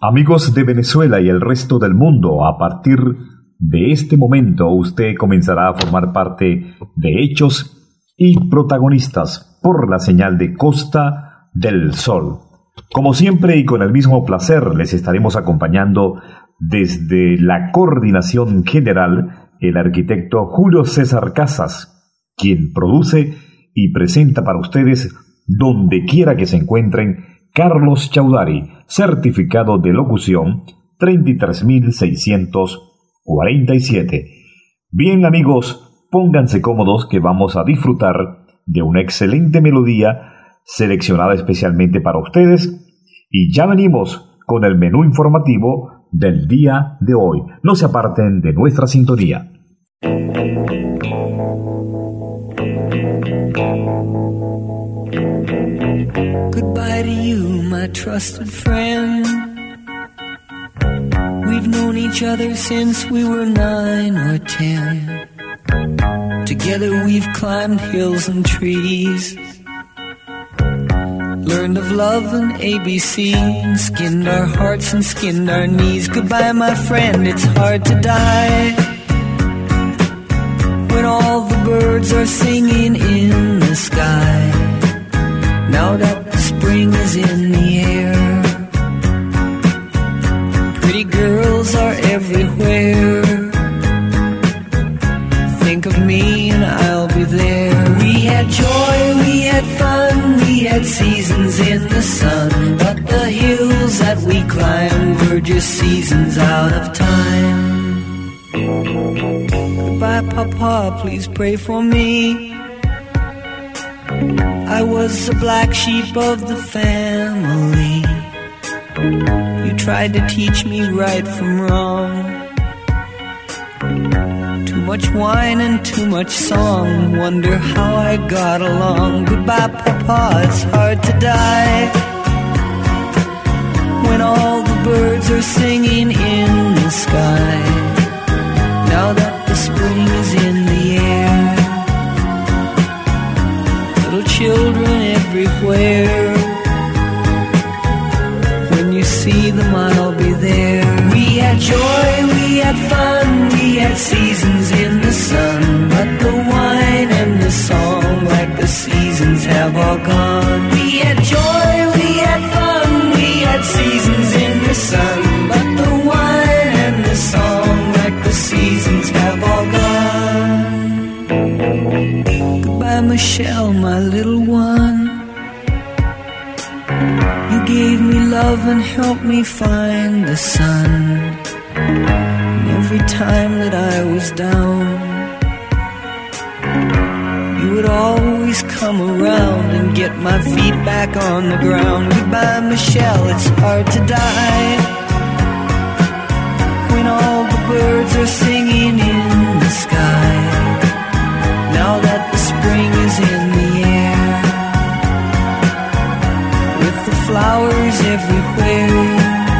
Amigos de Venezuela y el resto del mundo, a partir de este momento usted comenzará a formar parte de hechos y protagonistas por la señal de Costa del Sol. Como siempre y con el mismo placer les estaremos acompañando desde la coordinación general el arquitecto Julio César Casas, quien produce y presenta para ustedes donde quiera que se encuentren Carlos Chaudhary, certificado de locución 33.647. Bien amigos, pónganse cómodos que vamos a disfrutar de una excelente melodía seleccionada especialmente para ustedes y ya venimos con el menú informativo del día de hoy. No se aparten de nuestra sintonía. Goodbye to you, my trusted friend. We've known each other since we were 9 or 10. Together we've climbed hills and trees, learned of love and ABC, and skinned our hearts and skinned our knees. Goodbye, my friend, it's hard to die when all the birds are singing in the sky. Now that the spring is in the air, pretty girls are everywhere. Think of me and I'll be there. We had joy, we had fun, we had seasons in the sun, but the hills that we climbed were just seasons out of time. Goodbye, Papa, please pray for me. I was the black sheep of the family. You tried to teach me right from wrong. Too much wine and too much song, wonder how I got along. Goodbye, Papa, it's hard to die when all the birds are singing in the sky. Now that the spring is in the air, little children everywhere. When you see them, I'll be there. We had joy, we had fun, we had seasons in the sun, but the wine and the song, like the seasons, have all gone. We had joy, we had fun, we had seasons in the sun, but the wine and the song, like the seasons, have all gone. Goodbye, Michelle, my little one. You gave me love and helped me find the sun. And every time that I was down, you would always come around and get my feet back on the ground. Goodbye, Michelle, it's hard to die when all the birds are singing in the sky. Now that the spring is in the air, with the flowers everywhere,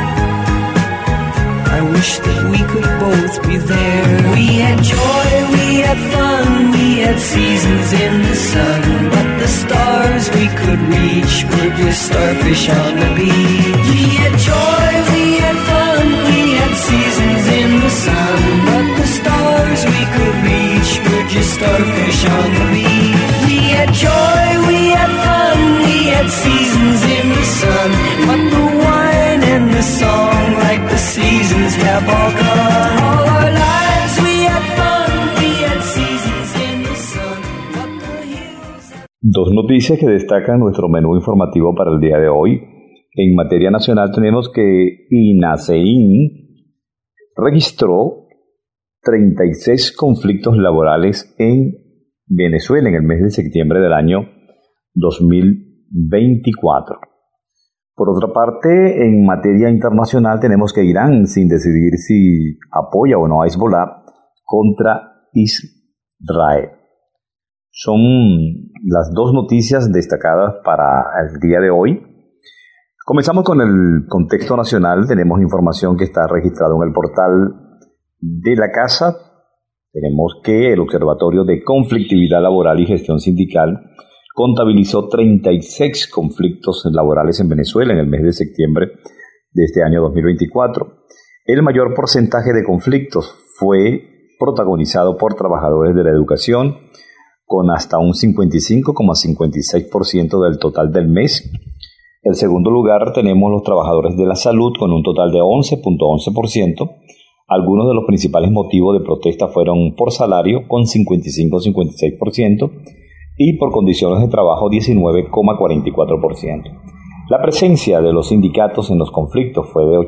I wish that we could both be there. We had joy, we had fun, we had seasons in the sun, but the stars we could reach were just starfish on the beach. We had joy, we had fun, we had seasons in the sun, but the stars we could reach were just starfish on the beach. We had joy, we had fun, we had seasons in the sun, but the wine and the song, like the seasons, have all gone. All our lives we had fun, we had seasons in the sun, but the hills... Dos noticias que destacan nuestro menú informativo para el día de hoy. En materia nacional tenemos que INASEIN registró 36 conflictos laborales en Venezuela en el mes de septiembre del año 2024. Por otra parte, en materia internacional tenemos que Irán, sin decidir si apoya o no a Hezbollah, contra Israel. Son las dos noticias destacadas para el día de hoy. Comenzamos con el contexto nacional. Tenemos información que está registrada en el portal de la Casa. Tenemos que el Observatorio de Conflictividad Laboral y Gestión Sindical contabilizó 36 conflictos laborales en Venezuela en el mes de septiembre de este año 2024. El mayor porcentaje de conflictos fue protagonizado por trabajadores de la educación, con hasta un 55,56% del total del mes. En segundo lugar tenemos los trabajadores de la salud con un total de 11,11%. Algunos de los principales motivos de protesta fueron por salario con 55,56% y por condiciones de trabajo 19,44%. La presencia de los sindicatos en los conflictos fue de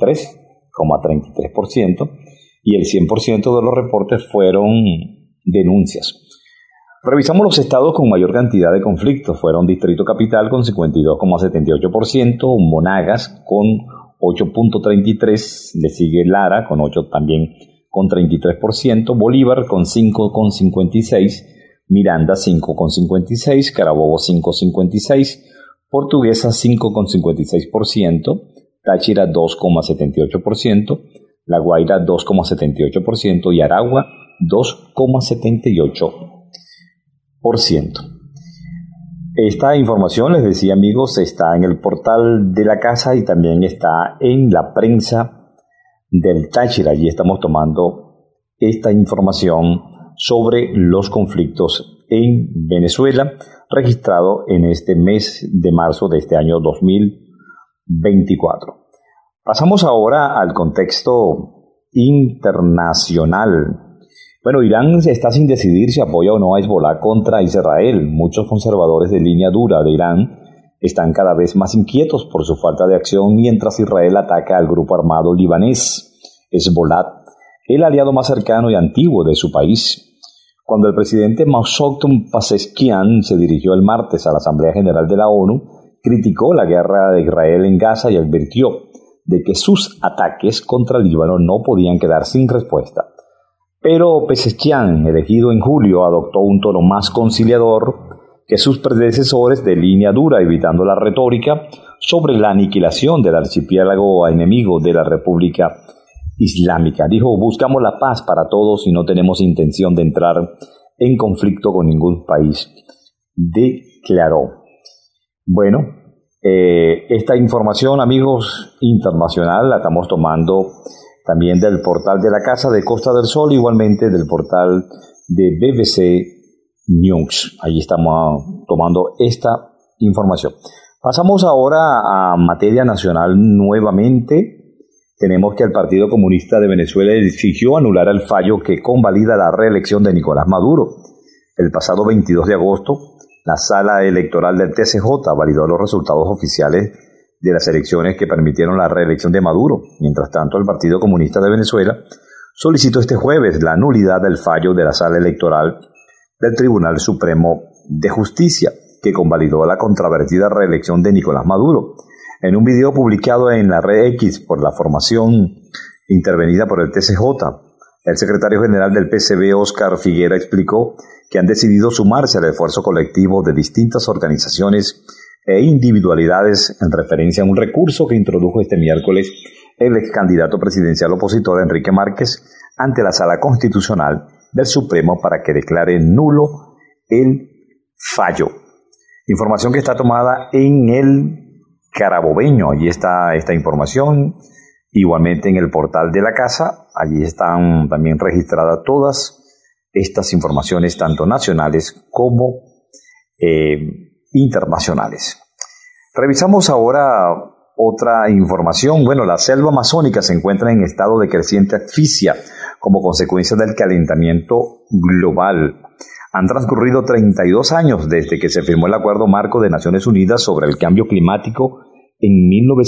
83,33% y el 100% de los reportes fueron denuncias. Revisamos los estados con mayor cantidad de conflictos. Fueron Distrito Capital con 52,78%, Monagas con 8,33%, le sigue Lara con 8 también con 33%, Bolívar con 5,56%, Miranda 5,56%, Carabobo 5,56%, Portuguesa 5,56%, Táchira 2,78%, La Guaira 2,78% y Aragua 2,78%. Esta información, les decía amigos, está en el portal de la casa y también está en la prensa del Táchira. Allí estamos tomando esta información sobre los conflictos en Venezuela, registrado en este mes de marzo de este año 2024. Pasamos ahora al contexto internacional. Bueno, Irán está sin decidir si apoya o no a Hezbollah contra Israel. Muchos conservadores de línea dura de Irán están cada vez más inquietos por su falta de acción mientras Israel ataca al grupo armado libanés Hezbollah, el aliado más cercano y antiguo de su país. Cuando el presidente Mohammad Pezeshkian se dirigió el martes a la Asamblea General de la ONU, criticó la guerra de Israel en Gaza y advirtió de que sus ataques contra el Líbano no podían quedar sin respuesta. Pero Pezeshkian, elegido en julio, adoptó un tono más conciliador que sus predecesores de línea dura, evitando la retórica sobre la aniquilación del archipiélago enemigo de la República Islámica. Dijo: buscamos la paz para todos y no tenemos intención de entrar en conflicto con ningún país, declaró. Bueno, esta información, amigos, internacional, la estamos tomando también del portal de la Casa de Costa del Sol, igualmente del portal de BBC News. Ahí estamos tomando esta información. Pasamos ahora a materia nacional nuevamente. Tenemos que el Partido Comunista de Venezuela exigió anular el fallo que convalida la reelección de Nicolás Maduro. El pasado 22 de agosto, la sala electoral del TSJ validó los resultados oficiales de las elecciones que permitieron la reelección de Maduro. Mientras tanto, el Partido Comunista de Venezuela solicitó este jueves la nulidad del fallo de la Sala Electoral del Tribunal Supremo de Justicia, que convalidó la controvertida reelección de Nicolás Maduro. En un video publicado en la red X por la formación intervenida por el TSJ, el secretario general del PCB, Óscar Figuera, explicó que han decidido sumarse al esfuerzo colectivo de distintas organizaciones e individualidades en referencia a un recurso que introdujo este miércoles el ex candidato presidencial opositor Enrique Márquez ante la Sala Constitucional del Supremo para que declare nulo el fallo. Información que está tomada en el Carabobeño. Allí está esta información, igualmente en el portal de la casa. Allí están también registradas todas estas informaciones, tanto nacionales como internacionales. Revisamos ahora otra información. Bueno, la selva amazónica se encuentra en estado de creciente asfixia como consecuencia del calentamiento global. Han transcurrido 32 años desde que se firmó el Acuerdo Marco de Naciones Unidas sobre el Cambio Climático en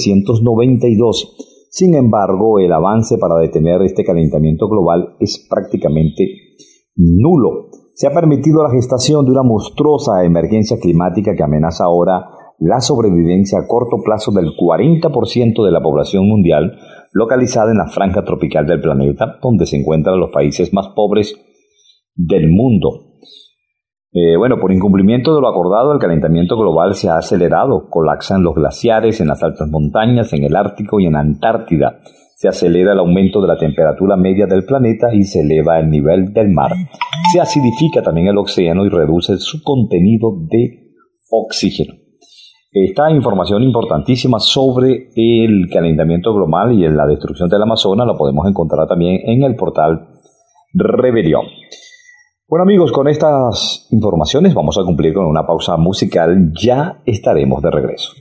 1992. Sin embargo, el avance para detener este calentamiento global es prácticamente nulo. Se ha permitido la gestación de una monstruosa emergencia climática que amenaza ahora la sobrevivencia a corto plazo del 40% de la población mundial, localizada en la franja tropical del planeta, donde se encuentran los países más pobres del mundo. Por incumplimiento de lo acordado, el calentamiento global se ha acelerado. Colapsan los glaciares en las altas montañas, en el Ártico y en Antártida. Se acelera el aumento de la temperatura media del planeta y se eleva el nivel del mar. Se acidifica también el océano y reduce su contenido de oxígeno. Esta información importantísima sobre el calentamiento global y la destrucción del Amazonas la podemos encontrar también en el portal Rebelión. Bueno amigos, con estas informaciones vamos a cumplir con una pausa musical. Ya estaremos de regreso.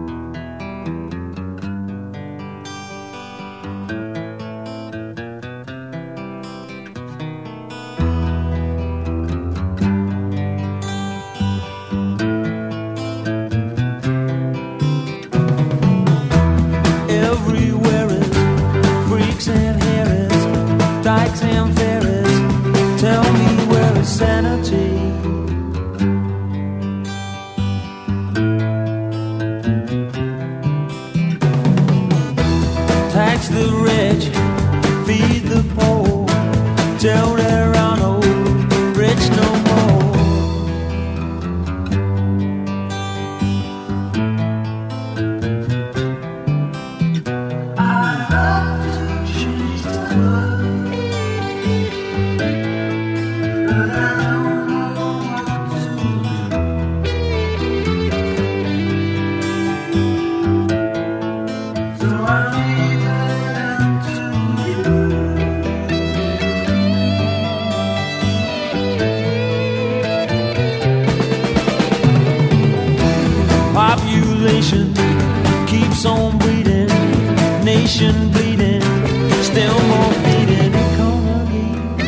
Keeps on bleeding, nation bleeding, still more bleeding economy.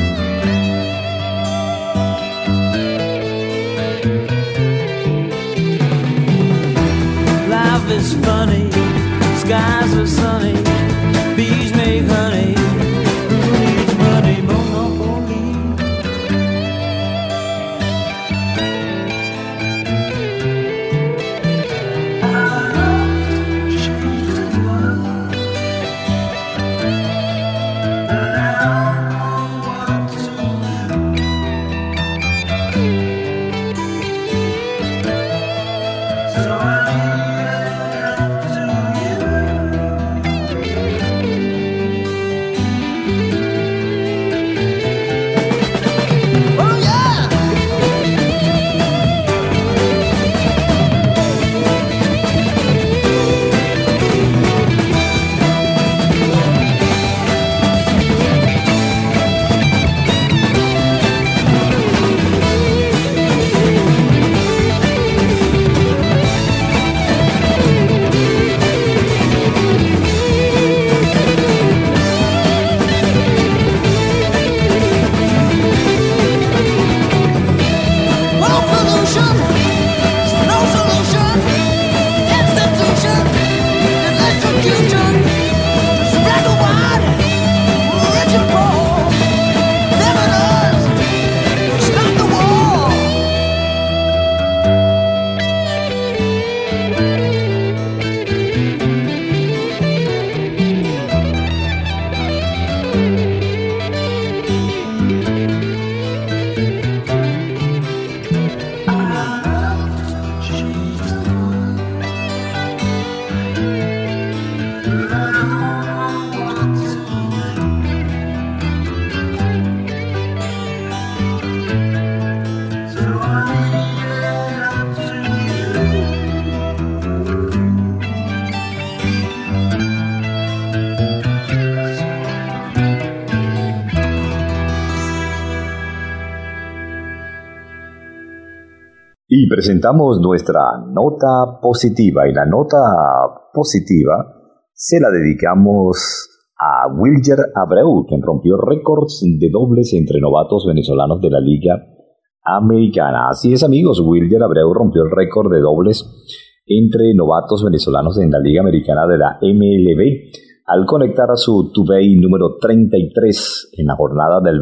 Life is funny, skies are sunny, bees make honey, who needs money, monopoly? Y presentamos nuestra nota positiva, y la nota positiva se la dedicamos a Wilger Abreu, quien rompió récords de dobles entre novatos venezolanos de la Liga Americana. Así es amigos, Wilger Abreu rompió el récord de dobles entre novatos venezolanos en la Liga Americana de la MLB al conectar a su two-bay número 33 en la jornada del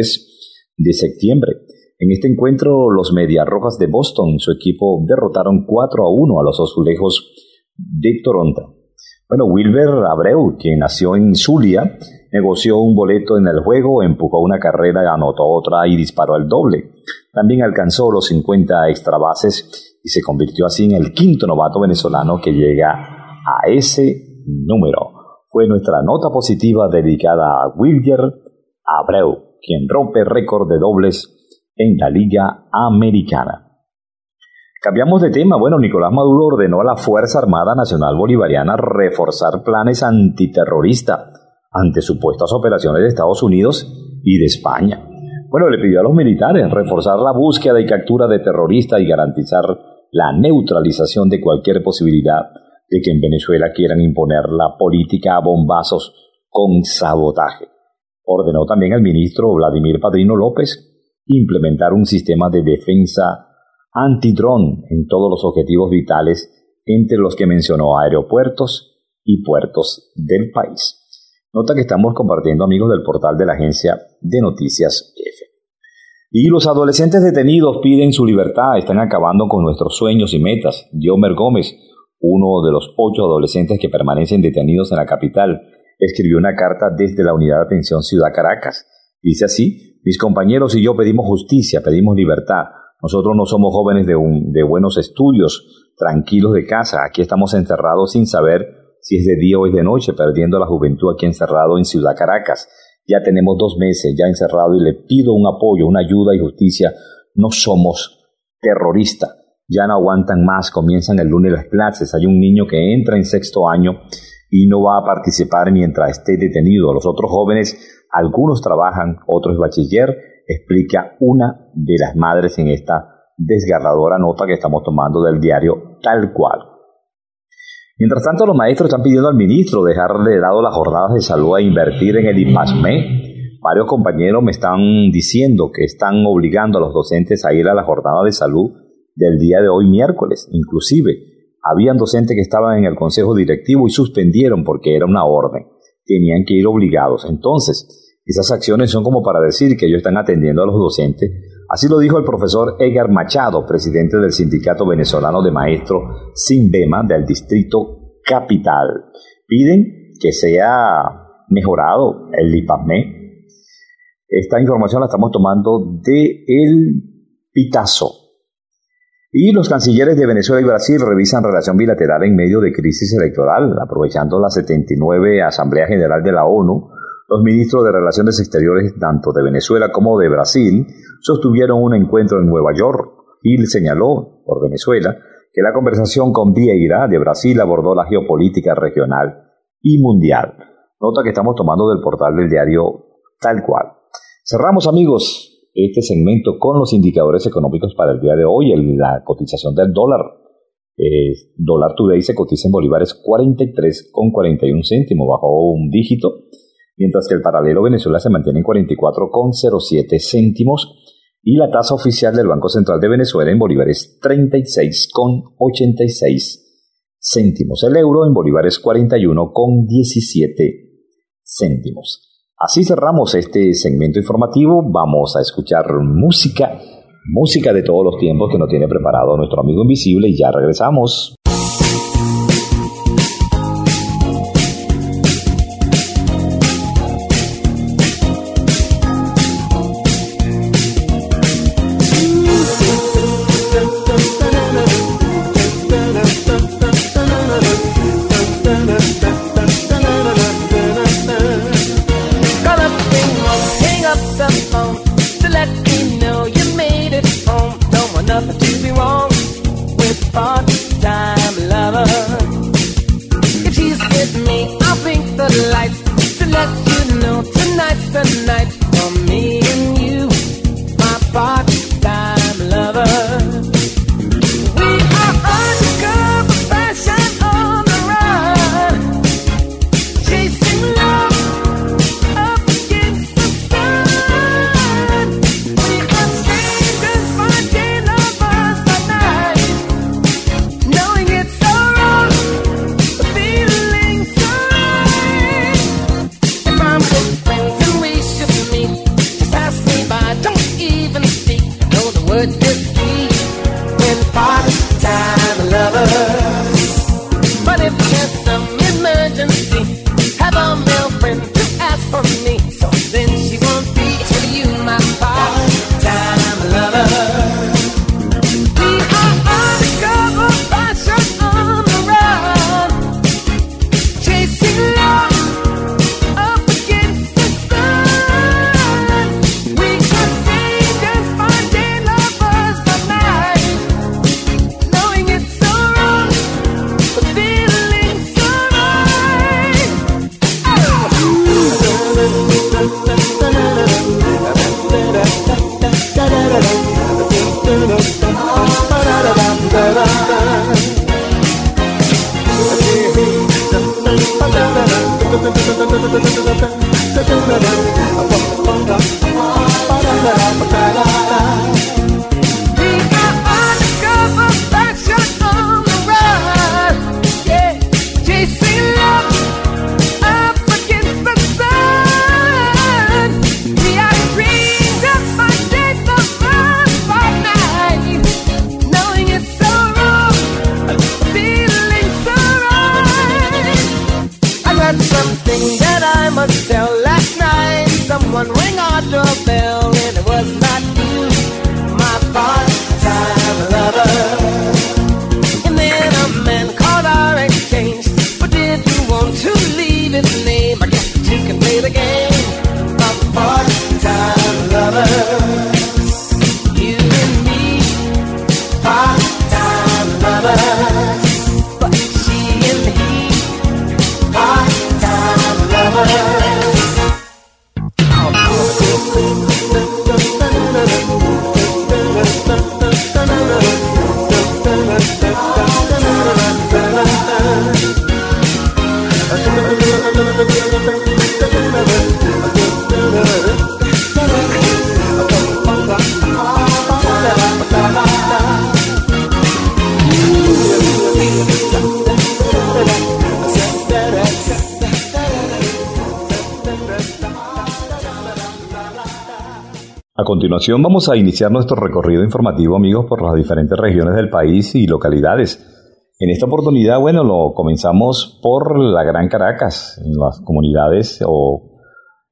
23 de septiembre. En este encuentro, los Medias Rojas de Boston, su equipo, derrotaron 4-1 a los Azulejos de Toronto. Bueno, Wilber Abreu, quien nació en Zulia, negoció un boleto en el juego, empujó una carrera, anotó otra y disparó el doble. También alcanzó los 50 extra bases y se convirtió así en el quinto novato venezolano que llega a ese número. Fue nuestra nota positiva dedicada a Wilger Abreu, quien rompe récord de dobles en la Liga Americana. Cambiamos de tema. Bueno, Nicolás Maduro ordenó a la Fuerza Armada Nacional Bolivariana reforzar planes antiterroristas ante supuestas operaciones de Estados Unidos y de España. Bueno, le pidió a los militares reforzar la búsqueda y captura de terroristas y garantizar la neutralización de cualquier posibilidad de que en Venezuela quieran imponer la política a bombazos con sabotaje. Ordenó también al ministro Vladimir Padrino López implementar un sistema de defensa antidrón en todos los objetivos vitales, entre los que mencionó aeropuertos y puertos del país. Nota que estamos compartiendo, amigos, del portal de la agencia de noticias EFE. Y los adolescentes detenidos piden su libertad, están acabando con nuestros sueños y metas. Diomer Gómez, uno de los 8 adolescentes que permanecen detenidos en la capital, escribió una carta desde la Unidad de Atención Ciudad Caracas. Dice así: mis compañeros y yo pedimos justicia, pedimos libertad. Nosotros no somos jóvenes de buenos estudios, tranquilos de casa. Aquí estamos encerrados sin saber si es de día o es de noche, perdiendo la juventud aquí encerrado en Ciudad Caracas. Ya tenemos 2 meses ya encerrado y le pido un apoyo, una ayuda y justicia. No somos terroristas. Ya no aguantan más, comienzan el lunes las clases. Hay un niño que entra en 6º año y no va a participar mientras esté detenido. Los otros jóvenes, algunos trabajan, otros bachiller, explica una de las madres en esta desgarradora nota que estamos tomando del diario Tal Cual. Mientras tanto, los maestros están pidiendo al ministro dejarle de lado las jornadas de salud e invertir en el IPASME. Varios compañeros me están diciendo que están obligando a los docentes a ir a la jornada de salud del día de hoy, miércoles. Inclusive, habían docentes que estaban en el consejo directivo y suspendieron porque era una orden. Tenían que ir obligados. Entonces, esas acciones son como para decir que ellos están atendiendo a los docentes. Así lo dijo el profesor Edgar Machado, presidente del Sindicato Venezolano de Maestros SINVEMA del Distrito Capital. Piden que sea mejorado el IPASME. Esta información la estamos tomando de El Pitazo. Y los cancilleres de Venezuela y Brasil revisan relación bilateral en medio de crisis electoral, aprovechando la 79 Asamblea General de la ONU. Los ministros de Relaciones Exteriores, tanto de Venezuela como de Brasil, sostuvieron un encuentro en Nueva York. Gil señaló, por Venezuela, que la conversación con Vieira de Brasil abordó la geopolítica regional y mundial. Nota que estamos tomando del portal del diario Tal Cual. Cerramos, amigos, este segmento con los indicadores económicos para el día de hoy. La cotización del dólar. Dólar Today se cotiza en bolívares 43,41 céntimos, bajó un dígito, mientras que el paralelo Venezuela se mantiene en 44,07 céntimos y la tasa oficial del Banco Central de Venezuela en bolívares 36,86 céntimos. El euro en bolívares 41,17 céntimos. Así cerramos este segmento informativo. Vamos a escuchar música de todos los tiempos que nos tiene preparado nuestro amigo invisible y ya regresamos. A continuación vamos a iniciar nuestro recorrido informativo, amigos, por las diferentes regiones del país y localidades. En esta oportunidad, lo comenzamos por la Gran Caracas, en las comunidades o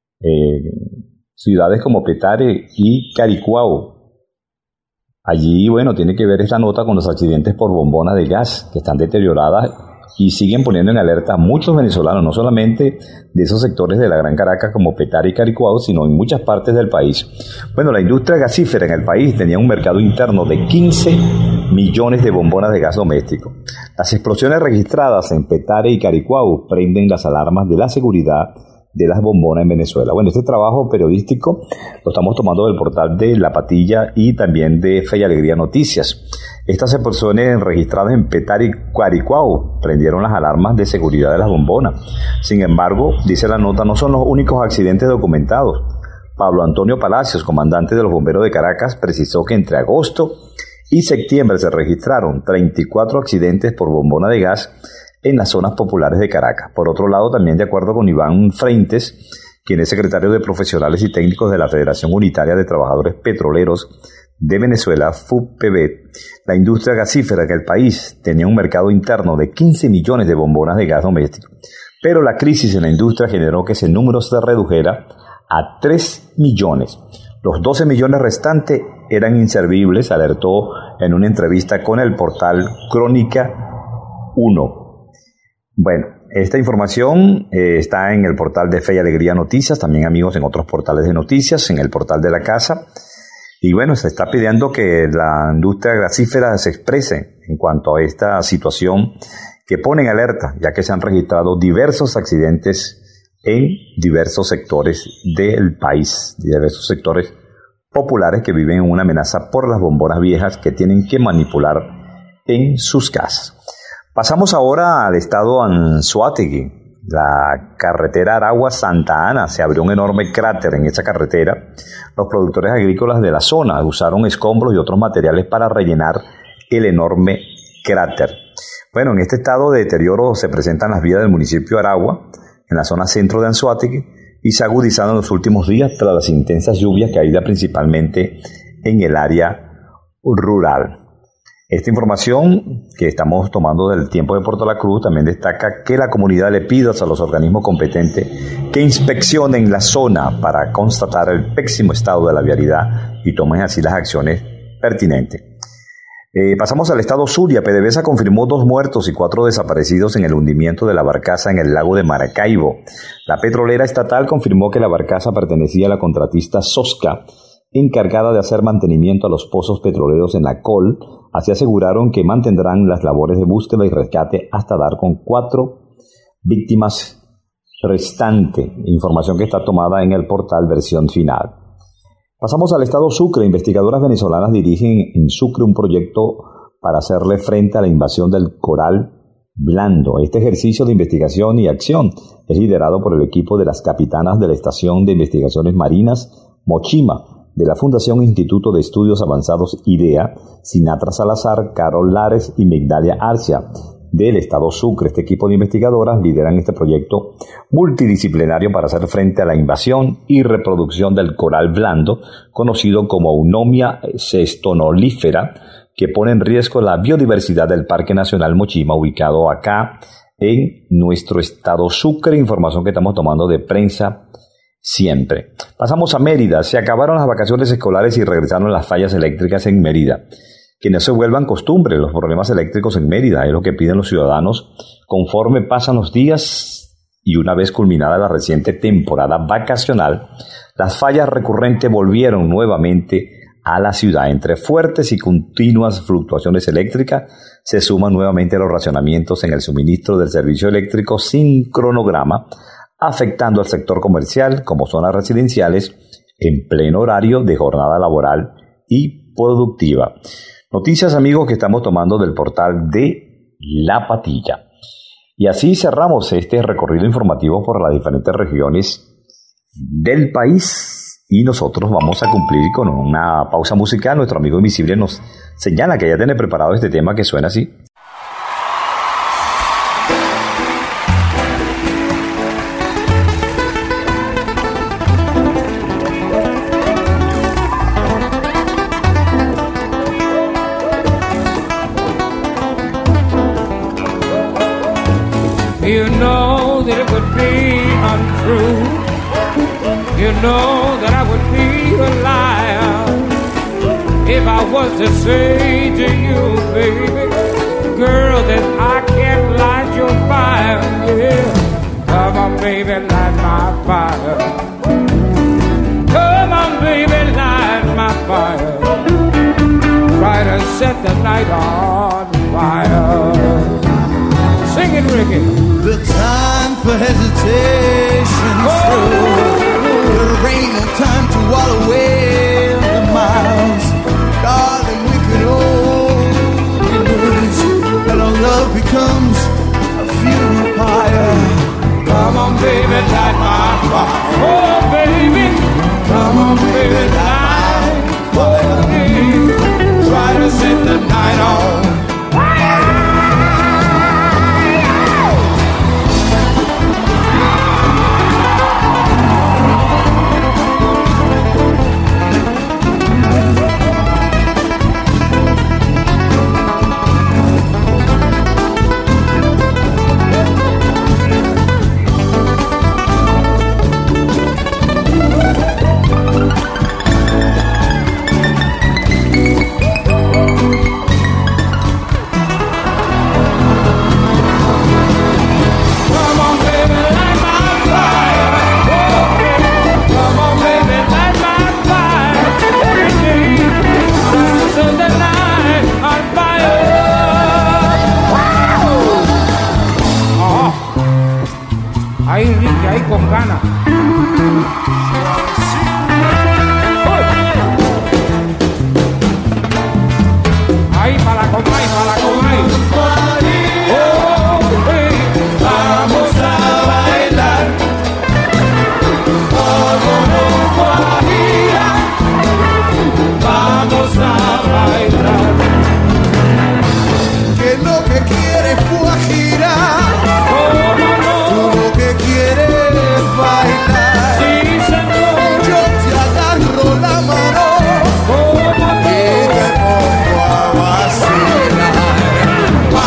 ciudades como Petare y Caricuao. Allí, tiene que ver esta nota con los accidentes por bombonas de gas que están deterioradas y siguen poniendo en alerta a muchos venezolanos, no solamente de esos sectores de la Gran Caracas como Petare y Caricuao, sino en muchas partes del país. La industria gasífera en el país tenía un mercado interno de 15 millones de bombonas de gas doméstico. Las explosiones registradas en Petare y Caricuao prenden las alarmas de la seguridad de las bombonas en Venezuela. Este trabajo periodístico lo estamos tomando del portal de La Patilla y también de Fe y Alegría Noticias. Estas explosiones registradas en Petare y Caricuao prendieron las alarmas de seguridad de las bombonas. Sin embargo, dice la nota, no son los únicos accidentes documentados. Pablo Antonio Palacios, comandante de los bomberos de Caracas, precisó que entre agosto y septiembre se registraron 34 accidentes por bombona de gas en las zonas populares de Caracas. Por otro lado, también de acuerdo con Iván Frentes, quien es secretario de Profesionales y Técnicos de la Federación Unitaria de Trabajadores Petroleros de Venezuela, FUPB, la industria gasífera en el país tenía un mercado interno de 15 millones de bombonas de gas doméstico. Pero la crisis en la industria generó que ese número se redujera a 3 millones. Los 12 millones restantes eran inservibles, alertó en una entrevista con el portal Crónica 1. Esta información está en el portal de Fe y Alegría Noticias, también, amigos, en otros portales de noticias, en el portal de la casa. Y se está pidiendo que la industria gasífera se exprese en cuanto a esta situación que pone en alerta, ya que se han registrado diversos accidentes en diversos sectores del país, diversos sectores populares que viven en una amenaza por las bombonas viejas que tienen que manipular en sus casas. Pasamos ahora al estado Anzoátegui. La carretera Aragua-Santa Ana, se abrió un enorme cráter en esa carretera. Los productores agrícolas de la zona usaron escombros y otros materiales para rellenar el enorme cráter. En este estado de deterioro se presentan las vías del municipio de Aragua, en la zona centro de Anzoátegui, y se ha agudizado en los últimos días tras las intensas lluvias caídas principalmente en el área rural. Esta información que estamos tomando del tiempo de Puerto La Cruz también destaca que la comunidad le pide a los organismos competentes que inspeccionen la zona para constatar el pésimo estado de la vialidad y tomen así las acciones pertinentes. Pasamos al estado Zulia. PDVSA confirmó 2 muertos y 4 desaparecidos en el hundimiento de la barcaza en el lago de Maracaibo. La petrolera estatal confirmó que la barcaza pertenecía a la contratista Sosca, encargada de hacer mantenimiento a los pozos petroleros en la COL. Así aseguraron que mantendrán las labores de búsqueda y rescate hasta dar con 4 víctimas restantes. Información que está tomada en el portal Versión Final. Pasamos al estado Sucre. Investigadoras venezolanas dirigen en Sucre un proyecto para hacerle frente a la invasión del coral Blando. Este ejercicio de investigación y acción es liderado por el equipo de las capitanas de la Estación de Investigaciones Marinas Mochima, de la Fundación Instituto de Estudios Avanzados IDEA, Sinatra Salazar, Carol Lares y Migdalia Arcia, del Estado Sucre. Este equipo de investigadoras lideran este proyecto multidisciplinario para hacer frente a la invasión y reproducción del coral blando, conocido como Eunomia cestonolífera, que pone en riesgo la biodiversidad del Parque Nacional Mochima, ubicado acá en nuestro estado Sucre. Información que estamos tomando de Prensa Siempre. Pasamos a Mérida. Se acabaron las vacaciones escolares y regresaron las fallas eléctricas en Mérida. Que no se vuelvan costumbre los problemas eléctricos en Mérida, es lo que piden los ciudadanos conforme pasan los días y una vez culminada la reciente temporada vacacional. Las fallas recurrentes volvieron nuevamente a la ciudad. Entre fuertes y continuas fluctuaciones eléctricas se suman nuevamente los racionamientos en el suministro del servicio eléctrico sin cronograma, afectando al sector comercial como zonas residenciales en pleno horario de jornada laboral y productiva. Noticias, amigos, que estamos tomando del portal de La Patilla. Y así cerramos este recorrido informativo por las diferentes regiones del país. Y nosotros vamos a cumplir con una pausa musical. Nuestro amigo Invisible nos señala que ya tiene preparado este tema que suena así. You know that it would be untrue. You know that I would be a liar if I was to say to you, baby, girl, that I can't light your fire. Yeah, come on, baby, light my fire. Come on, baby, light my fire. Try to set the night on fire. Sing it, Ricky. The time for hesitation's through. There ain't no time to wallow away the miles. Darling, we could only lose, and our love becomes a funeral pyre. Come on, baby, light my fire. Oh, baby, come on, baby, light for me. Try to set the night on. Ahí, Ricky, ahí con ganas. Ahí, para la comay, para la comay. Oh, hey, vamos a bailar. Vámonos, Guajira. Vamos a bailar. Que lo que quieres Guajira, tú lo que quieres bailar. Sí, señor. Yo te agarro la mano y te pongo a vacilar.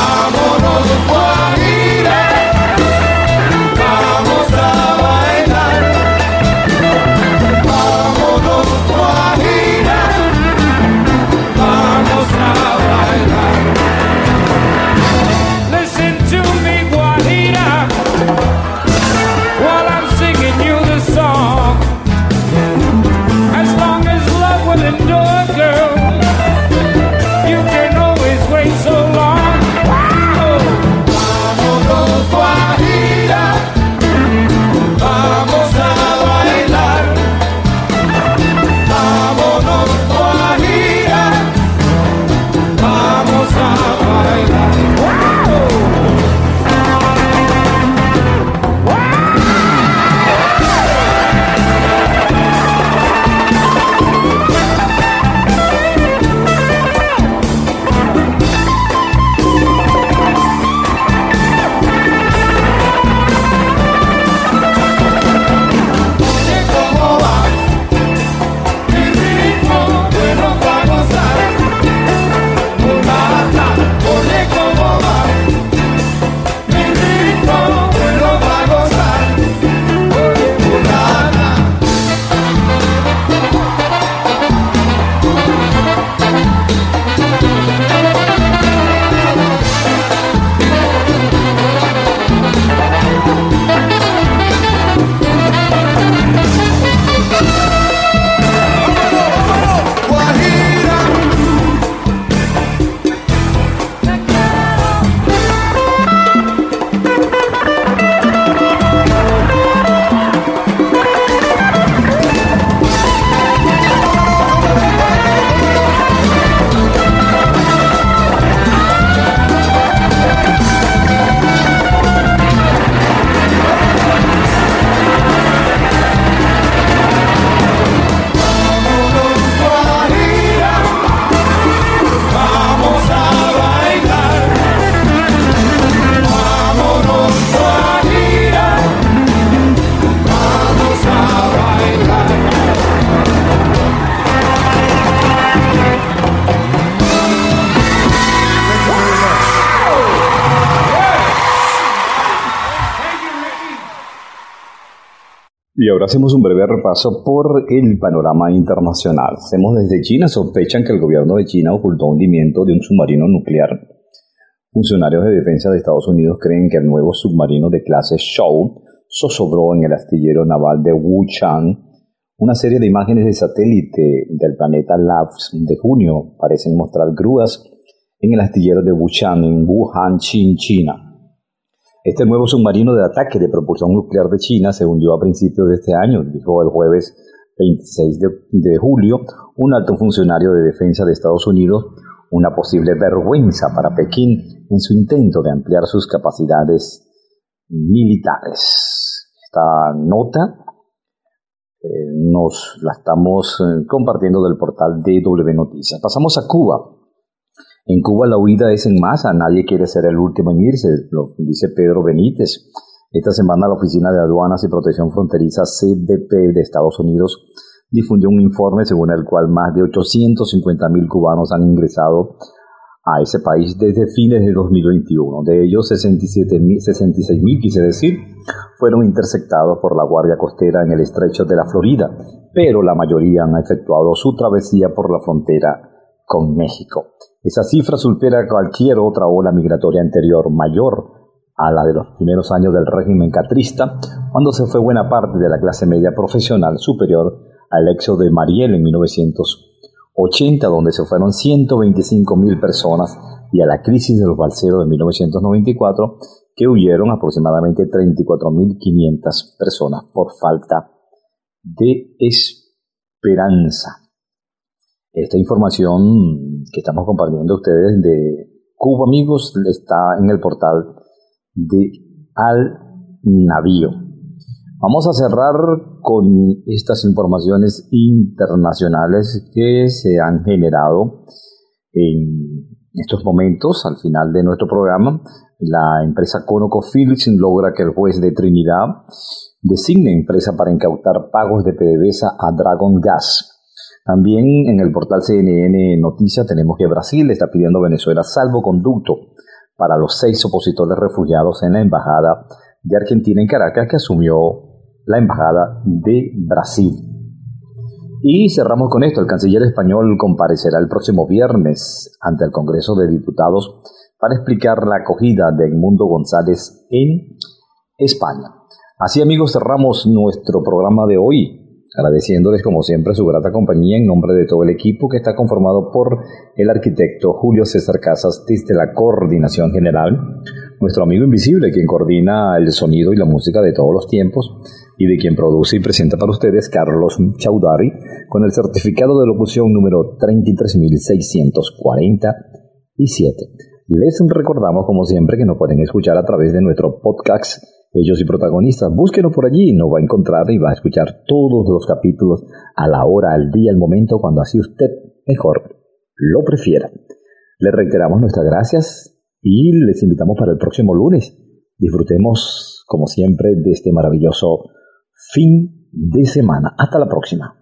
Y ahora hacemos un breve repaso por el panorama internacional. Hacemos desde China. Sospechan que el gobierno de China ocultó hundimiento de un submarino nuclear. Funcionarios de defensa de Estados Unidos creen que el nuevo submarino de clase Shaw zozobró en el astillero naval de Wuchang. Una serie de imágenes de satélite del planeta Labs de junio parecen mostrar grúas en el astillero de Wuchang en Wuhan, China. Este nuevo submarino de ataque de propulsión nuclear de China se hundió a principios de este año, dijo el jueves 26 de julio un alto funcionario de defensa de Estados Unidos, una posible vergüenza para Pekín en su intento de ampliar sus capacidades militares. Esta nota nos la estamos compartiendo del portal DW Noticias. Pasamos a Cuba. En Cuba la huida es en masa, nadie quiere ser el último en irse, lo dice Pedro Benítez. Esta semana la Oficina de Aduanas y Protección Fronteriza CBP de Estados Unidos difundió un informe según el cual más de 850,000 cubanos han ingresado a ese país desde fines de 2021. De ellos 66,000, quise decir, fueron interceptados por la Guardia Costera en el estrecho de la Florida, pero la mayoría han efectuado su travesía por la frontera con México. Esa cifra supera cualquier otra ola migratoria anterior, mayor a la de los primeros años del régimen castrista, cuando se fue buena parte de la clase media profesional, superior al éxodo de Mariel en 1980, donde se fueron 125,000 personas, y a la crisis de los balseros de 1994, que huyeron aproximadamente 34,500 personas por falta de esperanza. Esta información que estamos compartiendo a ustedes de Cuba, amigos, está en el portal de Al Navío. Vamos a cerrar con estas informaciones internacionales que se han generado en estos momentos. Al final de nuestro programa, la empresa ConocoPhillips logra que el juez de Trinidad designe empresa para incautar pagos de PDVSA a Dragon Gas. También en el portal CNN Noticias tenemos que Brasil está pidiendo a Venezuela salvoconducto para los 6 opositores refugiados en la embajada de Argentina en Caracas, que asumió la embajada de Brasil. Y cerramos con esto. El canciller español comparecerá el próximo viernes ante el Congreso de Diputados para explicar la acogida de Edmundo González en España. Así, amigos, cerramos nuestro programa de hoy, agradeciéndoles como siempre su grata compañía en nombre de todo el equipo que está conformado por el arquitecto Julio César Casas desde la coordinación general, nuestro amigo invisible quien coordina el sonido y la música de todos los tiempos y de quien produce y presenta para ustedes Carlos Chaudhary con el certificado de locución número 33.647. Les recordamos como siempre que nos pueden escuchar a través de nuestro podcast Ellos y Protagonistas. Búsquenos por allí, nos va a encontrar y va a escuchar todos los capítulos a la hora, al día, al momento, cuando así usted mejor lo prefiera. Les reiteramos nuestras gracias y les invitamos para el próximo lunes. Disfrutemos, como siempre, de este maravilloso fin de semana. Hasta la próxima.